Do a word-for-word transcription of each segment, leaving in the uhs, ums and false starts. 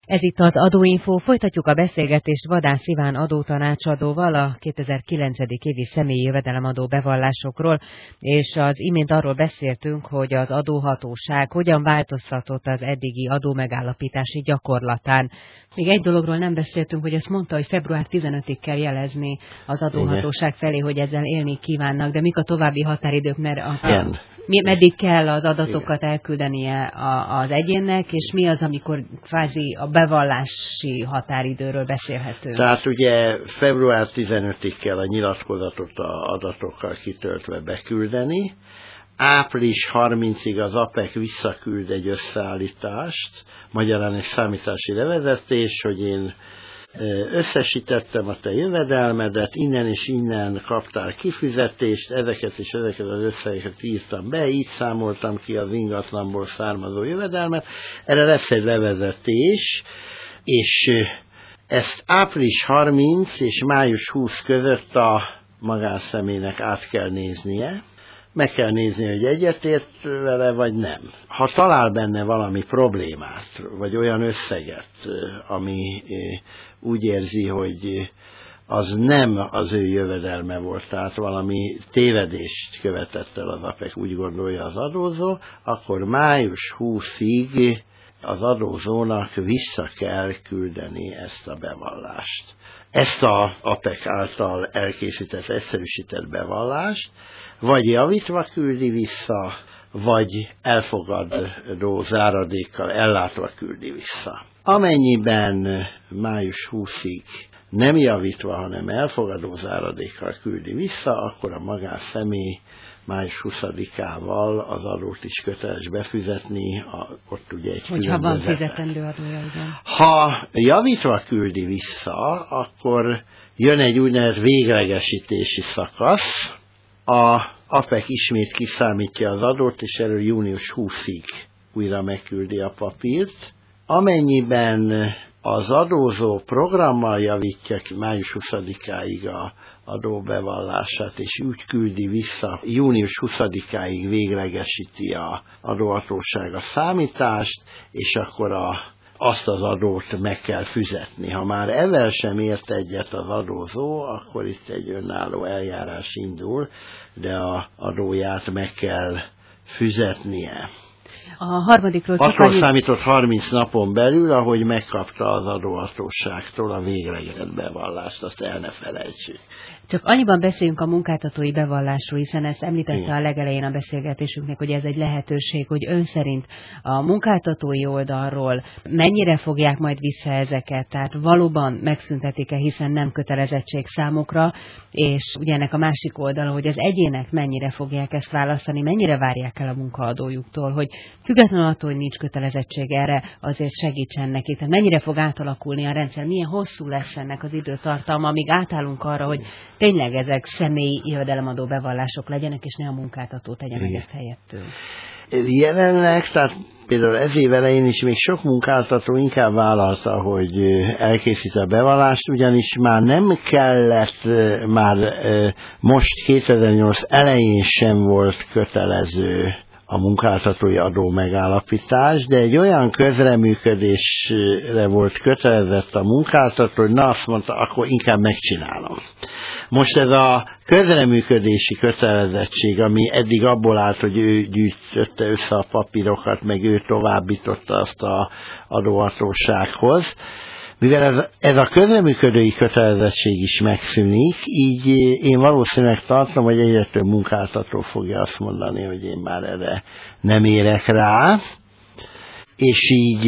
Ez itt az Adóinfo, folytatjuk a beszélgetést Vadász Iván adótanácsadóval a kétezer-kilencedik évi személyi jövedelemadó bevallásokról, és az imént arról beszéltünk, hogy az adóhatóság hogyan változtatott az eddigi adómegállapítási gyakorlatán. Még egy dologról nem beszéltünk, hogy ezt mondta, hogy február tizenötödikéig kell jelezni az adóhatóság felé, hogy ezzel élni kívánnak, de mik a további határidők, mert a, a, mi, meddig kell az adatokat Igen. elküldenie a, az egyénnek, és mi az, amikor kvázi a bevallási határidőről beszélhetünk? Tehát ugye február tizenötödikéig kell a nyilatkozatot a adatokkal kitöltve beküldeni, április harmincadikáig az APEC visszaküld egy összeállítást, magyarán egy számítási levezetés, hogy én összesítettem a te jövedelmedet, innen és innen kaptál kifizetést, ezeket és ezeket az összegeket írtam be, így számoltam ki az ingatlanból származó jövedelmet. Erre lesz egy levezetés, és ezt április harmincadika és május huszadika között a magánszemélynek át kell néznie. Meg kell nézni, hogy egyetért vele, vagy nem. Ha talál benne valami problémát, vagy olyan összeget, ami úgy érzi, hogy az nem az ő jövedelme volt, tehát valami tévedést követett el az APEC, úgy gondolja az adózó, akkor május huszadikáig az adózónak vissza kell küldeni ezt a bevallást. Ezt az APEC által elkészített, egyszerűsített bevallást vagy javítva küldi vissza, vagy elfogadó záradékkal ellátva küldi vissza. Amennyiben május huszadikáig nem javítva, hanem elfogadó záradékkal küldi vissza, akkor a magánszemély május huszadikával az adót is köteles befizetni, a, ott ugye egy Hogyha van fizetendő adója, igen. Ha javítva küldi vissza, akkor jön egy úgynevezett véglegesítési szakasz, a APEC ismét kiszámítja az adót, és erről június huszadikáig újra megküldi a papírt. Amennyiben az adózó programmal javítja ki május huszadikáig a adóbevallását, és úgy küldi vissza, június huszadikáig véglegesíti a adóhatóság a számítást, és akkor a, azt az adót meg kell fizetni. Ha már ezzel sem ért egyet az adózó, akkor itt egy önálló eljárás indul, de az adóját meg kell fizetnie. A harmadikról csak Akkor annyi... számított harminc napon belül, ahogy megkapta az adóhatóságtól a végleges bevallást, azt el ne felejtsük. Csak annyiban beszéljünk a munkáltatói bevallásról, hiszen ezt említette Igen. a legelején a beszélgetésünknek, hogy ez egy lehetőség, hogy ön szerint a munkáltatói oldalról mennyire fogják majd vissza ezeket, tehát valóban megszüntetik-e, hiszen nem kötelezettség számukra, és ugye ennek a másik oldala, hogy az egyének mennyire fogják ezt választani, mennyire várják el a munkaadójuktól, hogy függetlenül attól, hogy nincs kötelezettség erre, azért segítsen neki. Tehát mennyire fog átalakulni a rendszer, milyen hosszú lesz ennek az időtartalma, amíg átállunk arra, hogy tényleg ezek személyi jövedelemadó bevallások legyenek, és ne a munkáltató tegye meg ezt helyettől. Jelenleg, tehát például ez év elején is még sok munkáltató inkább vállalta, hogy elkészít a bevallást, ugyanis már nem kellett, már most kétezer-nyolc elején sem volt kötelező a munkáltatói adó megállapítás, de egy olyan közreműködésre volt kötelezett a munkáltató, hogy na azt mondta, akkor inkább megcsinálom. Most ez a közreműködési kötelezettség, ami eddig abból állt, hogy ő gyűjtötte össze a papírokat, meg ő továbbította azt az adóhatósághoz, mivel ez, ez a közreműködői kötelezettség is megszűnik, így én valószínűleg tartom, hogy egyre több munkáltató fogja azt mondani, hogy én már erre nem érek rá, és így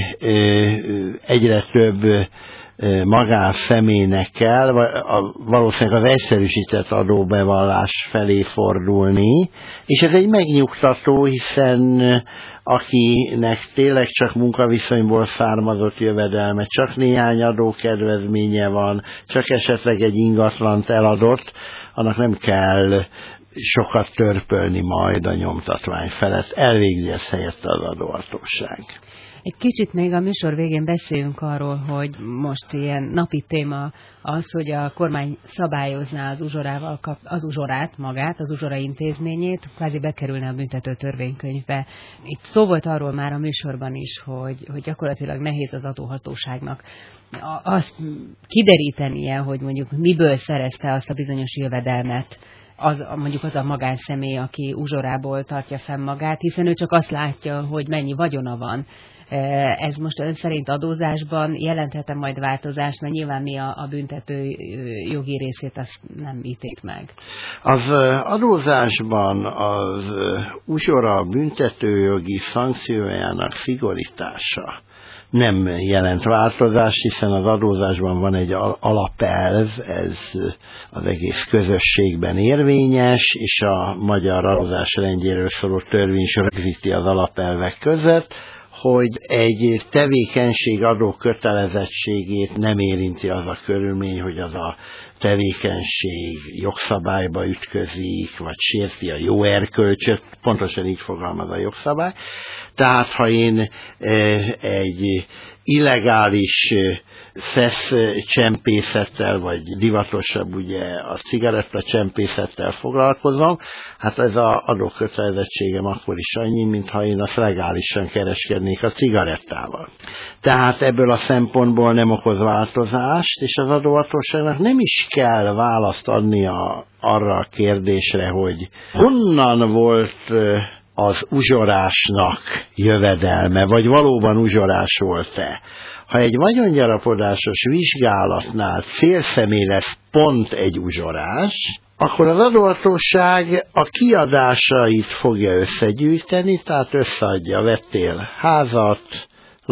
egyre több magánszemélynek kell valószínűleg az egyszerűsített adóbevallás felé fordulni, és ez egy megnyugtató, hiszen akinek tényleg csak munkaviszonyból származott jövedelme, csak néhány adókedvezménye van, csak esetleg egy ingatlant eladott, annak nem kell sokat törpölni majd a nyomtatvány felett, elvégzi ezt helyette az adóhatóság. Egy kicsit még a műsor végén beszéljünk arról, hogy most ilyen napi téma az, hogy a kormány szabályozná az uzsorával kap, az uzsorát magát, az uzsora intézményét, kvázi bekerülne a büntető törvénykönyvbe. Itt szó volt arról már a műsorban is, hogy, hogy gyakorlatilag nehéz az adóhatóságnak azt kiderítenie, hogy mondjuk miből szerezte azt a bizonyos jövedelmet, az, mondjuk az a magánszemély, aki uzsorából tartja fenn magát, hiszen ő csak azt látja, hogy mennyi vagyona van. Ez most ön szerint adózásban jelenthet-e majd változást, mert nyilván mi a, a büntető jogi részét azt nem ítélt meg. Az adózásban az uzsora büntetőjogi szankciójának szigorítása nem jelent változást, hiszen az adózásban van egy alapelv, ez az egész közösségben érvényes, és a magyar adózás rendjéről szóló törvény is rögzíti az alapelvek között, hogy egy tevékenység adó kötelezettségét nem érinti az a körülmény, hogy az a tevékenység jogszabályba ütközik, vagy sérti a jó erkölcsöt, pontosan így fogalmaz a jogszabály. Tehát, ha én egy illegális szesz csempészettel, vagy divatosabb ugye a cigarettacsempészettel foglalkozom, hát ez az adókötelezettségem akkor is annyi, mintha én azt legálisan kereskednék a cigarettával. Tehát ebből a szempontból nem okoz változást, és az adóhatóságnak nem is kell választ adnia arra a kérdésre, hogy honnan volt az uzsorásnak jövedelme, vagy valóban uzsorás volt-e. Ha egy vagyongyarapodásos vizsgálatnál célszemély lesz pont egy uzsorás, akkor az adóhatóság a kiadásait fogja összegyűjteni, tehát összeadja, vettél házat,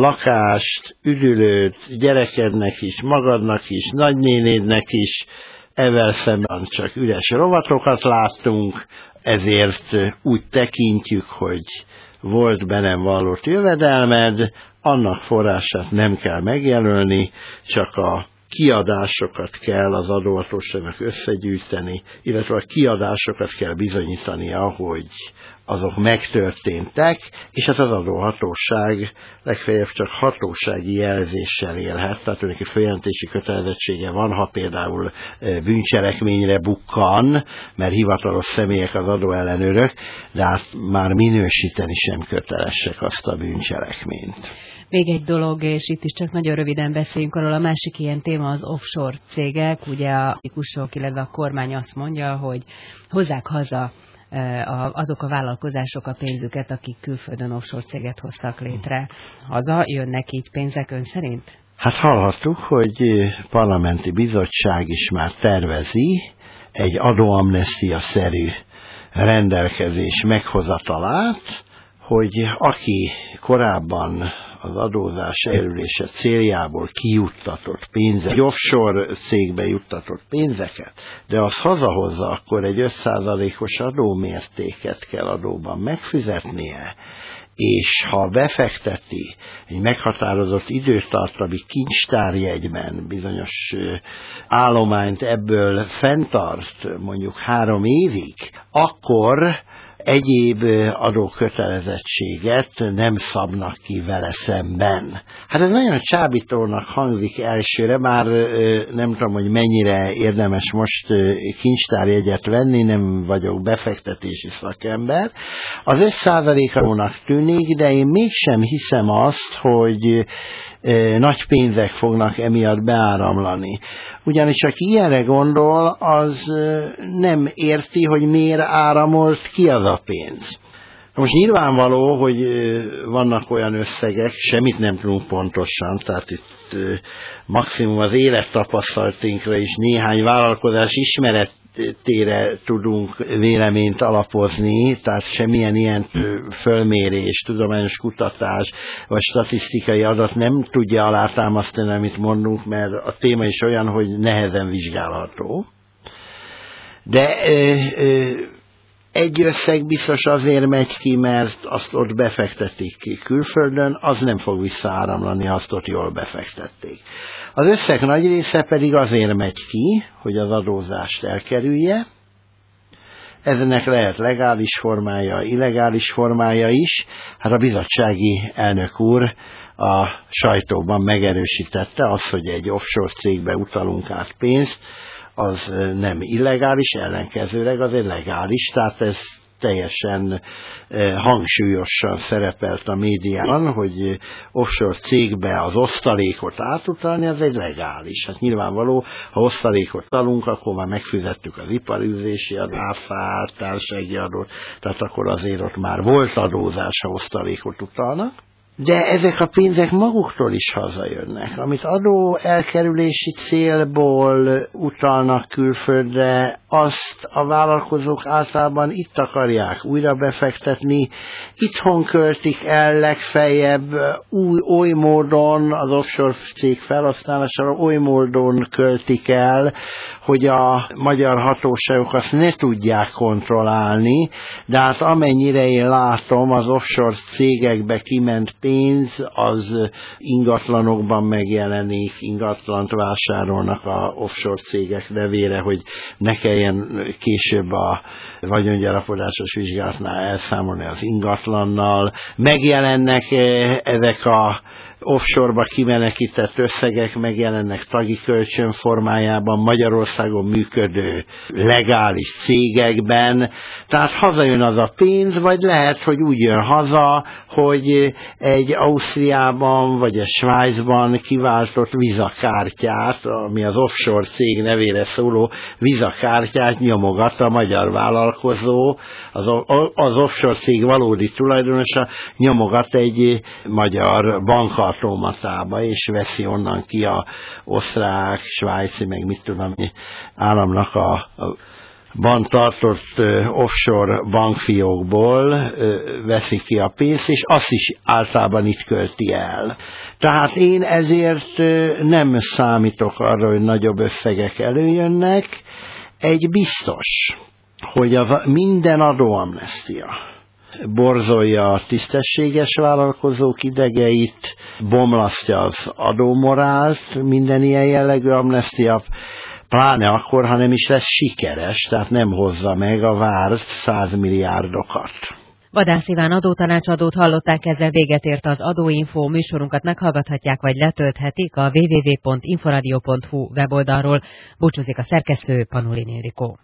lakást, üdülőt, gyerekednek is, magadnak is, nagynénédnek is, ezzel szemben csak üres rovatokat láttunk, ezért úgy tekintjük, hogy volt be nem vallott jövedelmed, annak forrását nem kell megjelölni, csak a kiadásokat kell az adóhatóságnak összegyűjteni, illetve a kiadásokat kell bizonyítania, hogy azok megtörténtek, és hát az adóhatóság legfeljebb csak hatósági jelzéssel élhet, tehát neki följelentési kötelezettsége van, ha például bűncselekményre bukkan, mert hivatalos személyek az adóellenőrök, de hát már minősíteni sem kötelesek azt a bűncselekményt. Még egy dolog, és itt is csak nagyon röviden beszéljünk arról, a másik ilyen téma az offshore cégek, ugye a politikusok, illetve a kormány azt mondja, hogy hozzák haza azok a vállalkozások a pénzüket, akik külföldön offshore céget hoztak létre. Haza jönnek így pénzek ön szerint? Hát hallhattuk, hogy parlamenti bizottság is már tervezi egy adóamnestia-szerű rendelkezés meghozatalát, hogy aki korábban az adózás elkerülése céljából kijuttatott pénzeket, egy offshore cégbe juttatott pénzeket, de az hazahozza, akkor egy öt százalékos adómértéket kell adóban megfizetnie, és ha befekteti egy meghatározott időtartami kincstárjegyben bizonyos állományt, ebből fenntart mondjuk három évig, akkor egyéb adókötelezettséget nem szabnak ki vele szemben. Hát ez nagyon csábítónak hangzik elsőre, már nem tudom, hogy mennyire érdemes most kincstárjegyet venni, nem vagyok befektetési szakember. Az öt százaléknak tűnik, de én mégsem hiszem azt, hogy nagy pénzek fognak emiatt beáramlani. Ugyanis aki ilyenre gondol, az nem érti, hogy miért áramolt ki az a pénz. Most nyilvánvaló, hogy vannak olyan összegek, semmit nem tudunk pontosan, tehát itt maximum az élettapasztalatinkra is néhány vállalkozás ismeretére tudunk véleményt alapozni, tehát semmilyen ilyen fölmérés, tudományos kutatás vagy statisztikai adat nem tudja alátámasztani, amit mondunk, mert a téma is olyan, hogy nehezen vizsgálható. De ö, ö, egy összeg biztos azért megy ki, mert azt ott befektetik ki külföldön, az nem fog visszaáramlani, azt ott jól befektették. Az összeg nagy része pedig azért megy ki, hogy az adózást elkerülje, Ezenek lehet legális formája, illegális formája is. Hát a bizottsági elnök úr a sajtóban megerősítette azt, hogy egy offshore cégbe utalunk át pénzt, az nem illegális, ellenkezőleg azért legális, tehát ez teljesen hangsúlyosan szerepelt a médiában, hogy offshore cégbe az osztalékot átutalni, az egy legális. Hát nyilvánvaló, ha osztalékot talunk, akkor már megfizettük az iparűzési adót, áfát, társasági adót, tehát akkor azért ott már volt adózás, ha osztalékot utalnak. De ezek a pénzek maguktól is hazajönnek, amit adó elkerülési célból utalnak külföldre, azt a vállalkozók általában itt akarják újra befektetni, itthon költik el legfeljebb új, oly módon, az offshore cég felhasználására oly módon költik el, hogy a magyar hatóságok azt ne tudják kontrollálni, de hát amennyire én látom, az offshore cégekbe kiment pénz, az ingatlanokban megjelenik, ingatlant vásárolnak a offshore cégek nevére, hogy ne kelljen később a vagyongyarapodásos vizsgálatnál elszámolni az ingatlannal. Megjelennek ezek a offshore-ba kimenekített összegek, megjelennek tagi kölcsön formájában Magyarországon működő legális cégekben, tehát hazajön az a pénz, vagy lehet, hogy úgy jön haza, hogy egy Ausztriában vagy a Svájcban kiváltott vizakártyát, ami az offshore cég nevére szóló vizakártyát nyomogat a magyar vállalkozó, az, az offshore cég valódi tulajdonosa nyomogat egy magyar bankkal automatába, és veszi onnan ki a osztrák, svájci, meg mit tudom, államnak a, a ban tartott offshore bankfiókból veszi ki a pénzt, és azt is általában itt költi el. Tehát én ezért nem számítok arra, hogy nagyobb összegek előjönnek. Egy biztos, hogy az minden adóamnestia borzolja a tisztességes vállalkozók idegeit, bomlasztja az adómorált, minden ilyen jellegű amnestia, pláne akkor, ha nem is lesz sikeres, tehát nem hozza meg a várt százmilliárdokat. Vadász Iván adótanácsadót hallották, ezzel véget ért az Adóinfo, műsorunkat meghallgathatják vagy letölthetik a double-u double-u double-u pont inforadio pont hu weboldalról. Búcsúzik a szerkesztő, Panulin Ildikó.